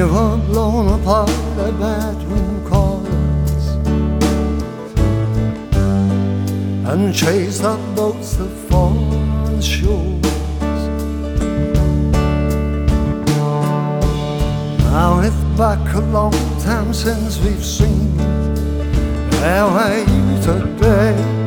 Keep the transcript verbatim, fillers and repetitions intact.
were blown apart at bedroom corners and chased up boats to foreign shores. Now it's back a long time since we've seen. Where were you today?